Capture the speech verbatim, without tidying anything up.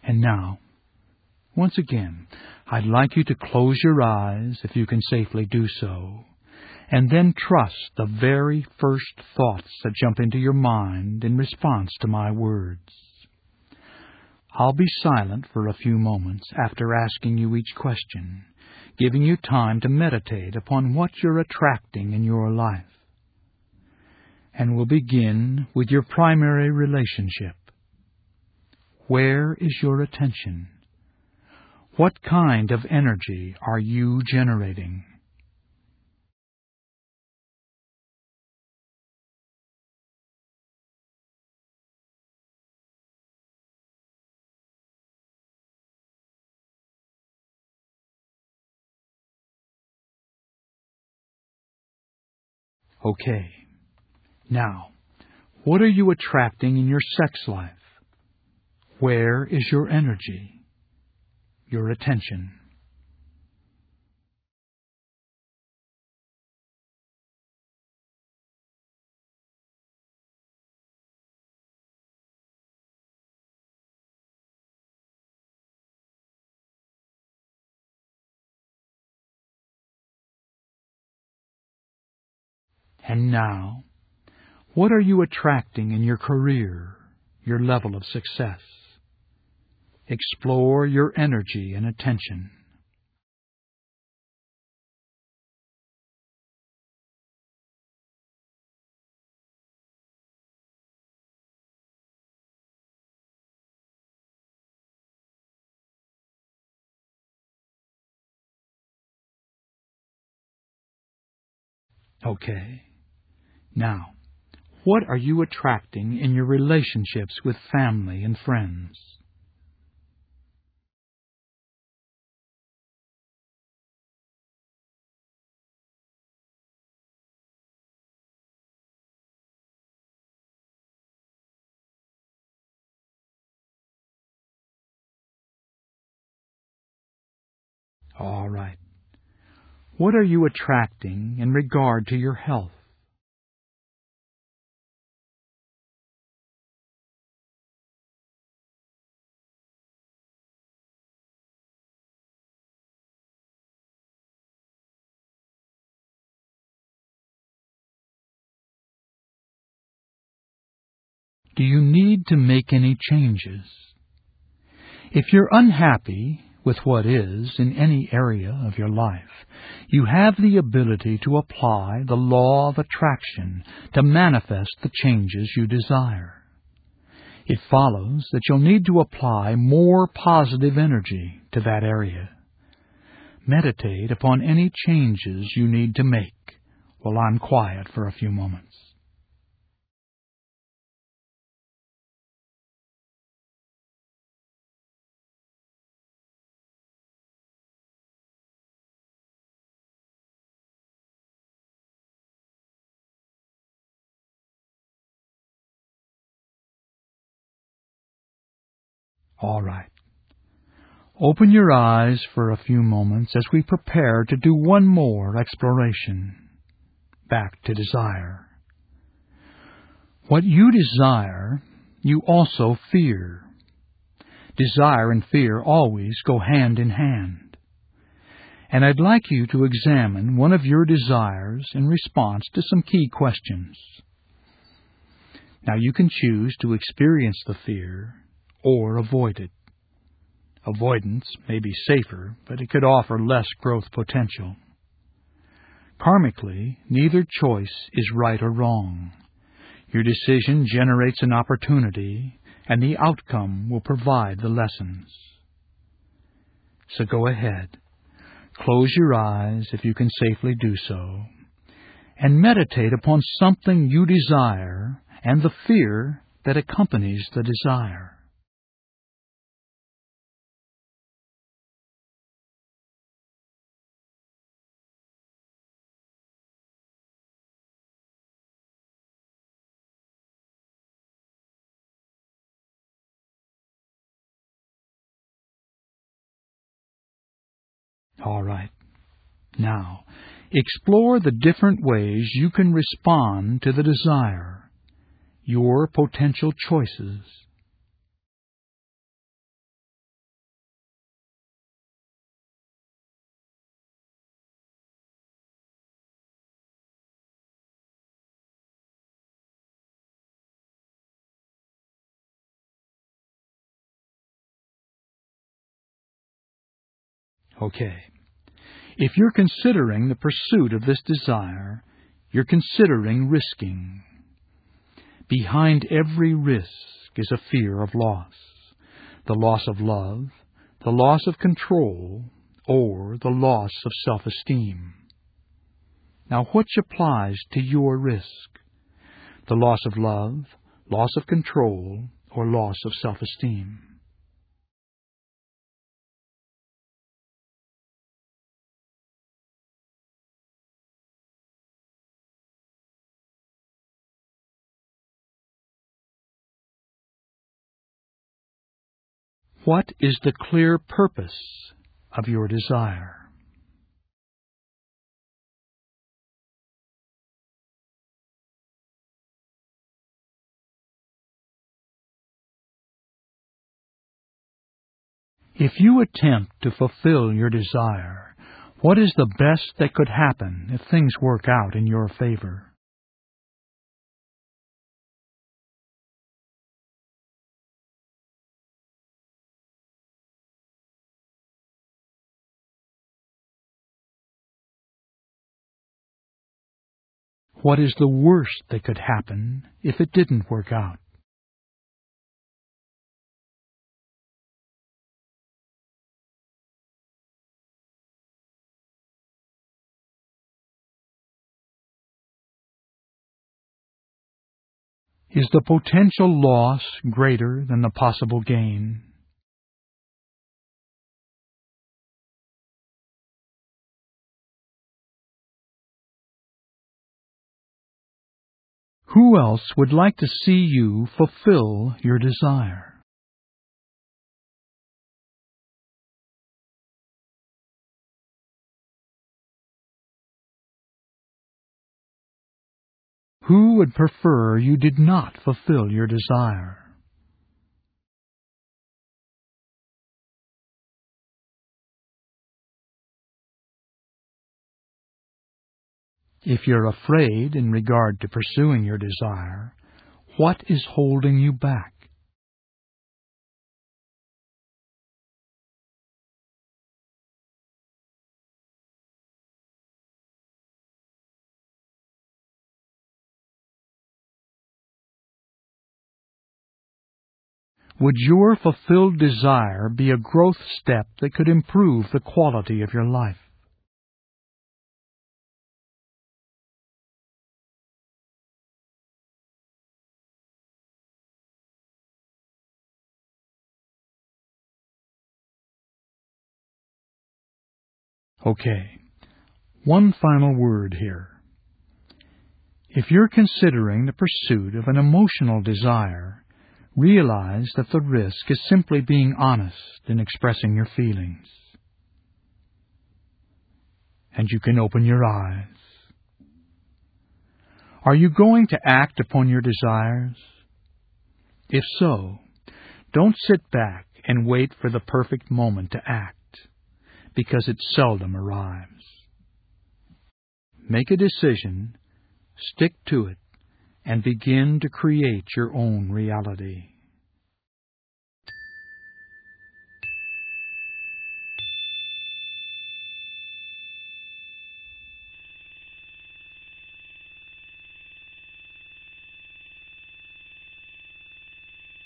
And now, once again, I'd like you to close your eyes, if you can safely do so, and then trust the very first thoughts that jump into your mind in response to my words. I'll be silent for a few moments after asking you each question, giving you time to meditate upon what you're attracting in your life. And we'll begin with your primary relationship. Where is your attention? What kind of energy are you generating? Okay. Now, what are you attracting in your sex life? Where is your energy, your attention? And now, what are you attracting in your career, your level of success? Explore your energy and attention. Okay. Now, what are you attracting in your relationships with family and friends? All right. What are you attracting in regard to your health? Do you need to make any changes? If you're unhappy with what is in any area of your life, you have the ability to apply the law of attraction to manifest the changes you desire. It follows that you'll need to apply more positive energy to that area. Meditate upon any changes you need to make while I'm quiet for a few moments. All right. Open your eyes for a few moments as we prepare to do one more exploration. Back to desire. What you desire, you also fear. Desire and fear always go hand in hand. And I'd like you to examine one of your desires in response to some key questions. Now you can choose to experience the fear or avoid it. Avoidance may be safer, but it could offer less growth potential. Karmically, neither choice is right or wrong. Your decision generates an opportunity, and the outcome will provide the lessons. So go ahead, close your eyes if you can safely do so, and meditate upon something you desire and the fear that accompanies the desire. All right. Now, explore the different ways you can respond to the desire, your potential choices. Okay. If you're considering the pursuit of this desire, you're considering risking. Behind every risk is a fear of loss. The loss of love, the loss of control, or the loss of self-esteem. Now, which applies to your risk? The loss of love, loss of control, or loss of self-esteem? What is the clear purpose of your desire? If you attempt to fulfill your desire, what is the best that could happen if things work out in your favor? What is the worst that could happen if it didn't work out? Is the potential loss greater than the possible gain? Who else would like to see you fulfill your desire? Who would prefer you did not fulfill your desire? If you're afraid in regard to pursuing your desire, what is holding you back? Would your fulfilled desire be a growth step that could improve the quality of your life? Okay, one final word here. If you're considering the pursuit of an emotional desire, realize that the risk is simply being honest in expressing your feelings. And you can open your eyes. Are you going to act upon your desires? If so, don't sit back and wait for the perfect moment to act, because it seldom arrives. Make a decision, stick to it, and begin to create your own reality.